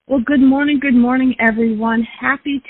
Well, good morning, everyone. Happy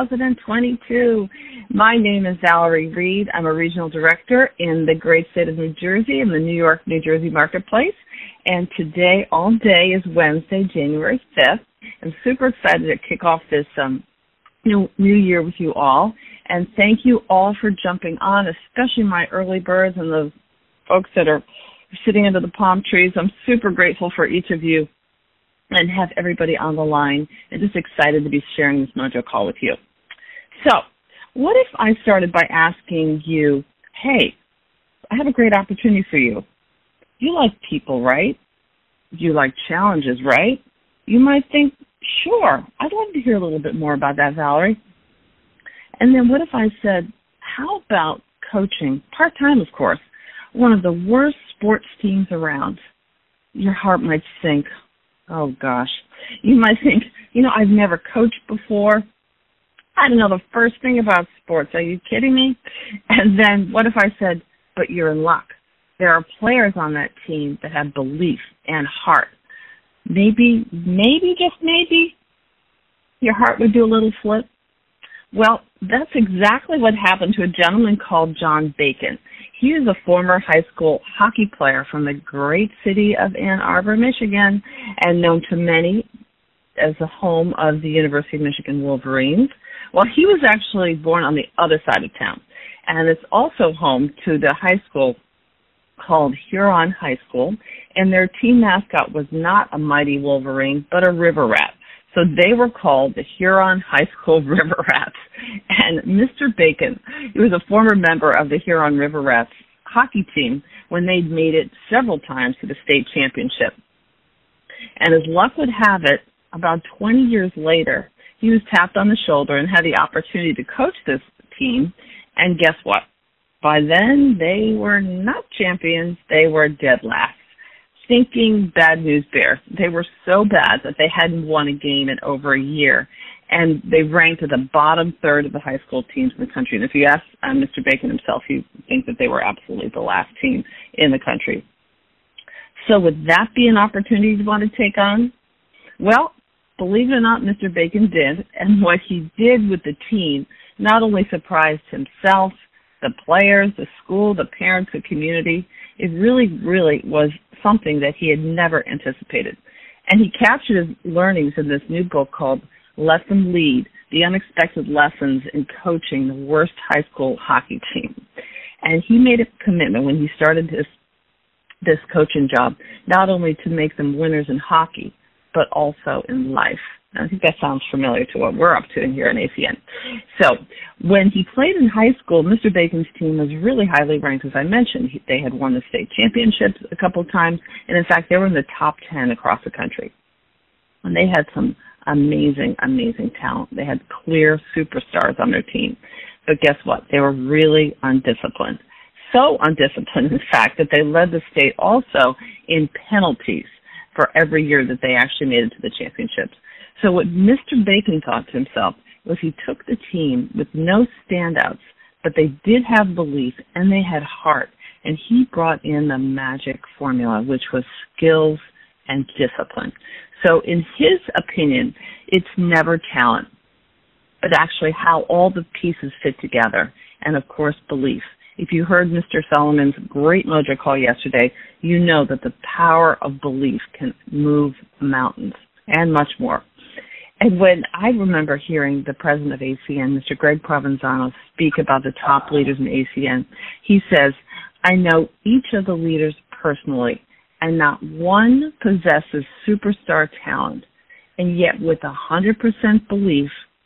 2022. My name is Valerie Reed. I'm a regional director in the great state of New Jersey in the New York, New Jersey marketplace. And today, all day, is Wednesday, January 5th. I'm super excited to kick off this new year with you all. And thank you all for jumping on, especially my early birds and the folks that are sitting under the palm trees. I'm super grateful for each of you and have everybody on the line, and just excited to be sharing this Mojo Call with you. So, what if I started by asking you, hey, I have a great opportunity for you. You like people, right? You like challenges, right? You might think, sure, I'd love to hear a little bit more about that, Valerie. And then what if I said, how about coaching, part-time, of course, one of the worst sports teams around? Your heart might sink. Oh, gosh. You might think, I've never coached before. I don't know the first thing about sports. Are you kidding me? And then what if I said, but you're in luck. There are players on that team that have belief and heart. Maybe, just maybe, your heart would do a little flip. Well, that's exactly what happened to a gentleman called John Bacon. He is a former high school hockey player from the great city of Ann Arbor, Michigan, and known to many as the home of the University of Michigan Wolverines. Well, he was actually born on the other side of town, and it's also home to the high school called Huron High School, and their team mascot was not a mighty Wolverine, but a river rat. So they were called the Huron High School River Rats. And Mr. Bacon, he was a former member of the Huron River Rats hockey team when they'd made it several times to the state championship. And as luck would have it, about 20 years later, he was tapped on the shoulder and had the opportunity to coach this team. And guess what? By then, they were not champions. They were dead last. Stinking bad news bears. They were so bad that they hadn't won a game in over a year, and they ranked at the bottom third of the high school teams in the country. And if you ask Mr. Bacon himself, he thinks that they were absolutely the last team in the country. So would that be an opportunity you want to take on? Well, believe it or not, Mr. Bacon did, and what he did with the team not only surprised himself, the players, the school, the parents, the community. It really, really was something that he had never anticipated. And he captured his learnings in this new book called Let Them Lead, The Unexpected Lessons in Coaching the Worst High School Hockey Team. And he made a commitment when he started this coaching job, not only to make them winners in hockey, but also in life. I think that sounds familiar to what we're up to here in ACN. So when he played in high school, Mr. Bacon's team was really highly ranked. As I mentioned, they had won the state championships a couple of times, and in fact, they were in the top 10 across the country. And they had some amazing, amazing talent. They had clear superstars on their team. But guess what? They were really undisciplined. So undisciplined, in fact, that they led the state also in penalties for every year that they actually made it to the championships. So what Mr. Bacon thought to himself was he took the team with no standouts, but they did have belief and they had heart. And he brought in the magic formula, which was skills and discipline. So in his opinion, it's never talent, but actually how all the pieces fit together. And of course, belief. If you heard Mr. Solomon's great Mojo Call yesterday, you know that the power of belief can move mountains and much more. And when I remember hearing the president of ACN, Mr. Greg Provenzano, speak about the top leaders in ACN, he says, I know each of the leaders personally, and not one possesses superstar talent. And yet with 100% belief,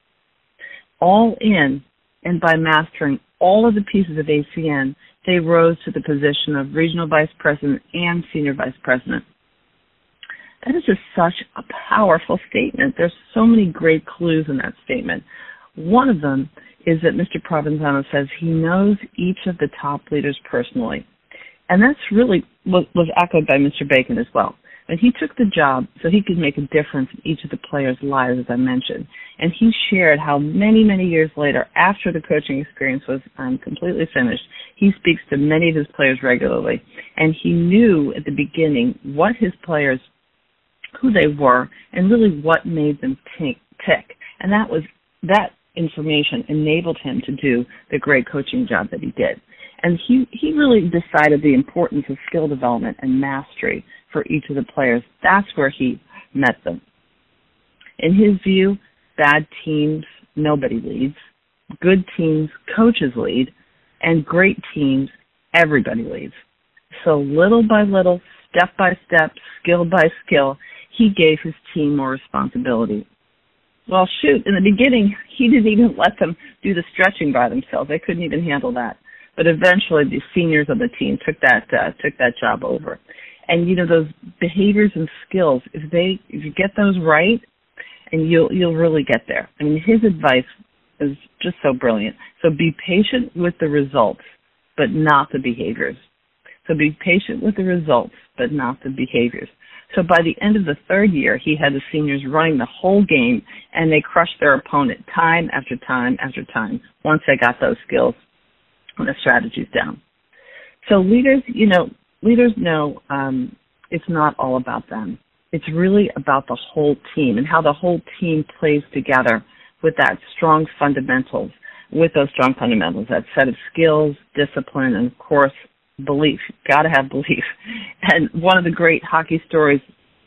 all in, and by mastering all of the pieces of ACN, they rose to the position of regional vice president and senior vice president. That is just such a powerful statement. There's so many great clues in that statement. One of them is that Mr. Provenzano says he knows each of the top leaders personally. And that's really what was echoed by Mr. Bacon as well. And he took the job so he could make a difference in each of the players' lives, as I mentioned. And he shared how many, many years later, after the coaching experience was completely finished, he speaks to many of his players regularly. And he knew at the beginning what his players who they were, and really what made them tick. And that information enabled him to do the great coaching job that he did. And he really decided the importance of skill development and mastery for each of the players. That's where he met them. In his view, bad teams, nobody leads. Good teams, coaches lead. And great teams, everybody leads. So little by little, step by step, skill by skill, he gave his team more responsibility. Well, shoot, in the beginning, he didn't even let them do the stretching by themselves. They couldn't even handle that. But eventually, the seniors of the team took that job over. And those behaviors and skills, if you get those right, and you'll really get there. I mean, his advice is just so brilliant. So be patient with the results, but not the behaviors. So be patient with the results, but not the behaviors. So by the end of the third year, he had the seniors running the whole game, and they crushed their opponent time after time after time once they got those skills and the strategies down. So leaders know it's not all about them. It's really about the whole team and how the whole team plays together with that strong fundamentals, that set of skills, discipline, and, of course, belief. You've got to have belief. And one of the great hockey stories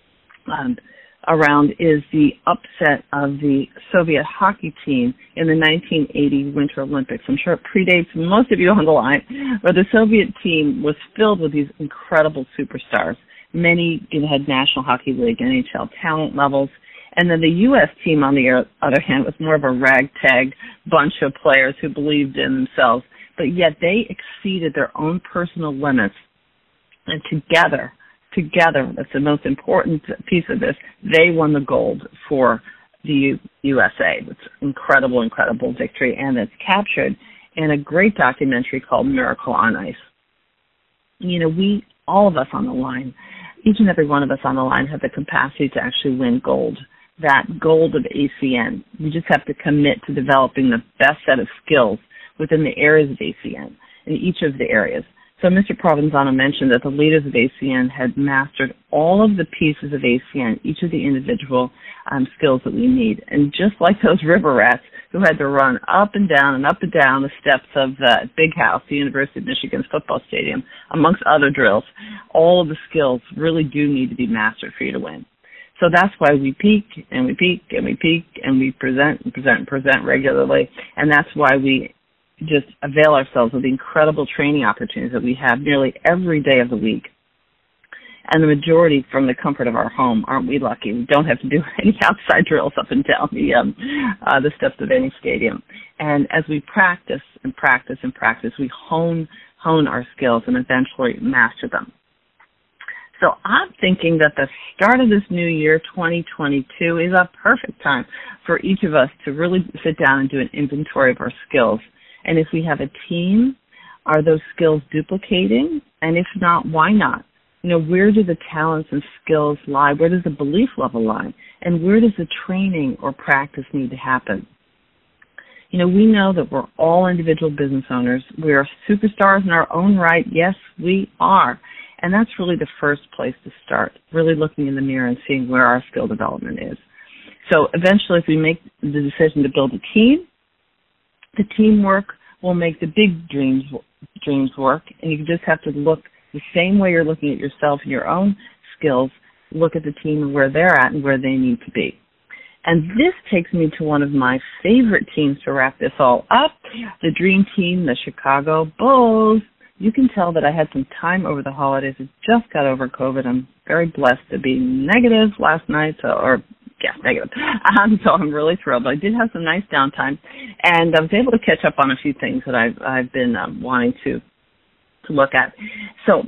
around is the upset of the Soviet hockey team in the 1980 Winter Olympics. I'm sure it predates most of you on the line, but the Soviet team was filled with these incredible superstars. Many had National Hockey League, NHL talent levels. And then the U.S. team, on the other hand, was more of a ragtag bunch of players who believed in themselves, but yet they exceeded their own personal limits. And together, that's the most important piece of this, they won the gold for the USA. It's incredible victory, and it's captured in a great documentary called Miracle on Ice. All of us on the line, each and every one of us on the line have the capacity to actually win gold, that gold of ACN. We just have to commit to developing the best set of skills within the areas of ACN, in each of the areas. So Mr. Provenzano mentioned that the leaders of ACN had mastered all of the pieces of ACN, each of the individual skills that we need. And just like those river rats who had to run up and down the steps of the Big House, the University of Michigan's football stadium, amongst other drills, all of the skills really do need to be mastered for you to win. So that's why we peak and we peak and we peak and we present regularly. And that's why we just avail ourselves of the incredible training opportunities that we have nearly every day of the week. And the majority from the comfort of our home. Aren't we lucky? We don't have to do any outside drills up and down the steps of any stadium. And as we practice and practice and practice, we hone our skills and eventually master them. So I'm thinking that the start of this new year, 2022, is a perfect time for each of us to really sit down and do an inventory of our skills. And if we have a team, are those skills duplicating? And if not, why not? Where do the talents and skills lie? Where does the belief level lie? And where does the training or practice need to happen? We know that we're all individual business owners. We are superstars in our own right. Yes, we are. And that's really the first place to start, really looking in the mirror and seeing where our skill development is. So eventually, if we make the decision to build a team, the teamwork will make the big dreams work, and you just have to look the same way you're looking at yourself and your own skills, look at the team and where they're at and where they need to be. And this takes me to one of my favorite teams to wrap this all up, the dream team, the Chicago Bulls. You can tell that I had some time over the holidays. I just got over COVID. I'm very blessed to be negative last night, negative. So I'm really thrilled. But I did have some nice downtime, and I was able to catch up on a few things that I've been wanting to look at. So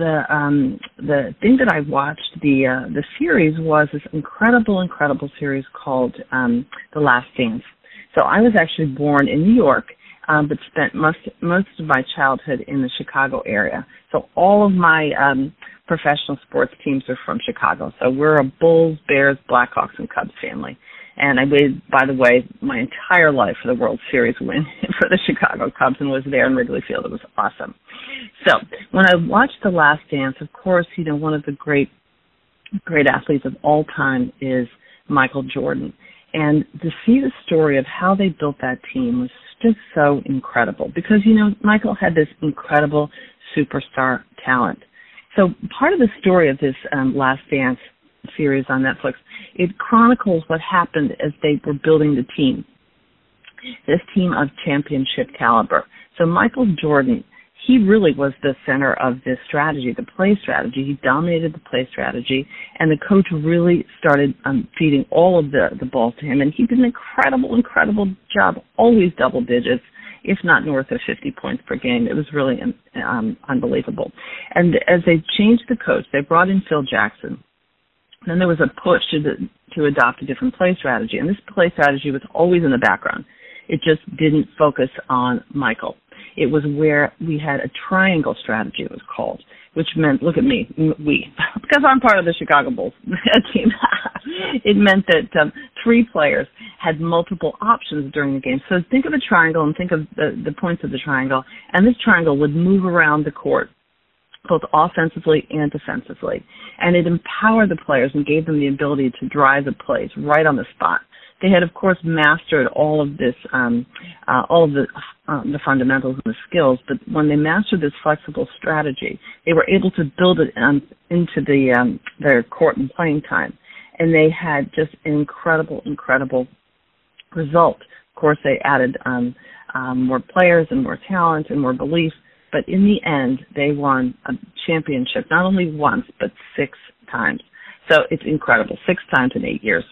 the thing that I watched, the series was this incredible series called The Last Dance. So I was actually born in New York, but spent most of my childhood in the Chicago area. So all of my professional sports teams are from Chicago. So we're a Bulls, Bears, Blackhawks, and Cubs family. And I waited, by the way, my entire life for the World Series win for the Chicago Cubs and was there in Wrigley Field. It was awesome. So when I watched The Last Dance, of course, one of the great great athletes of all time is Michael Jordan. And to see the story of how they built that team was just so incredible because, Michael had this incredible superstar talent. So part of the story of this Last Dance series on Netflix, it chronicles what happened as they were building the team, this team of championship caliber. So Michael Jordan, he really was the center of this strategy, the play strategy. He dominated the play strategy, and the coach really started feeding all of the balls to him, and he did an incredible job, always double digits, if not north of 50 points per game. It was really unbelievable. And as they changed the coach, they brought in Phil Jackson. Then there was a push to adopt a different play strategy, and this play strategy was always in the background. It just didn't focus on Michael. It was where we had a triangle strategy, it was called, which meant, look at me, because I'm part of the Chicago Bulls team, it meant that 3 players had multiple options during the game. So think of a triangle and think of the points of the triangle, and this triangle would move around the court, both offensively and defensively. And it empowered the players and gave them the ability to drive the plays right on the spot. They had, of course, mastered all of this, all of the fundamentals and the skills, but when they mastered this flexible strategy, they were able to build it into their court and playing time. And they had just an incredible result. Of course, they added more players and more talent and more belief, but in the end, they won a championship, not only once, but 6 times. So it's incredible, 6 times in 8 years.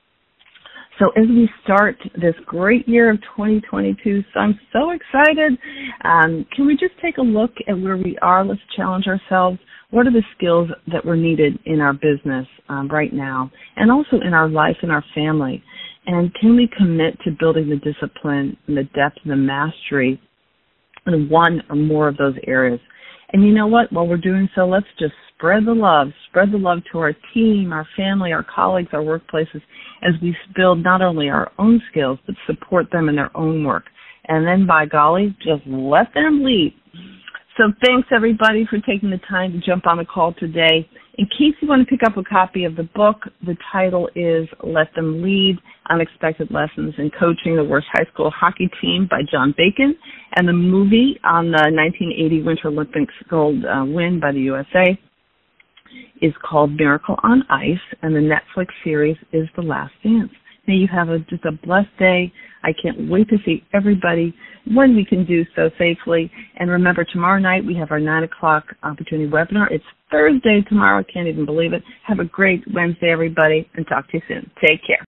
So as we start this great year of 2022, so I'm so excited. Can we just take a look at where we are? Let's challenge ourselves. What are the skills that were needed in our business right now and also in our life and our family? And can we commit to building the discipline and the depth and the mastery in one or more of those areas? And you know what? While we're doing so, let's just spread the love to our team, our family, our colleagues, our workplaces, as we build not only our own skills, but support them in their own work. And then, by golly, just let them lead. So thanks, everybody, for taking the time to jump on the call today. In case you want to pick up a copy of the book, the title is Let Them Lead, Unexpected Lessons in Coaching the Worst High School Hockey Team by John Bacon, and the movie on the 1980 Winter Olympics gold win by the USA is called Miracle on Ice, and the Netflix series is The Last Dance. May you have just a blessed day. I can't wait to see everybody when we can do so safely. And remember, tomorrow night we have our 9 o'clock opportunity webinar. It's Thursday tomorrow. I can't even believe it. Have a great Wednesday, everybody, and talk to you soon. Take care.